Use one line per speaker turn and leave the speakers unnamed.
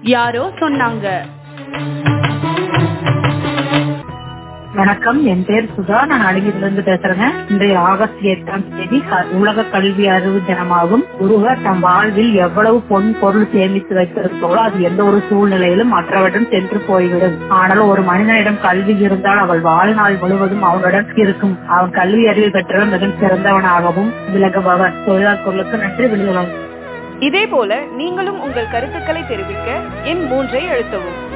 யாரோ சொன்னாங்க.
வணக்கம், என் பேர் சுதா. நான் அழகிலிருந்து பேசுறேங்க. இன்றைய ஆகஸ்ட் 8ஆம் தேதி உலக கல்வி அறிவு தினமாகும். ஒருவர் தம் வாழ்வில் எவ்வளவு பொன் பொருள் சேமித்து வைத்திருந்தோளோ அது எந்த ஒரு சூழ்நிலையிலும் மற்றவரிடம் சென்று போய்விடும். ஆனால் ஒரு மனிதனிடம் கல்வி இருந்தால் அவள் வாழ்நாள் முழுவதும் அவனுடன் இருக்கும். அவன் கல்வி அறிவு பெற்றவன் மிக சிறந்தவனாகவும் விலகுபவன். தொழிலாளர்களுக்கு நன்றி. விழுகலாம்.
இதே போல நீங்களும் உங்கள் கருத்துக்களை தெரிவிக்க எண் 3 அழுத்தவும்.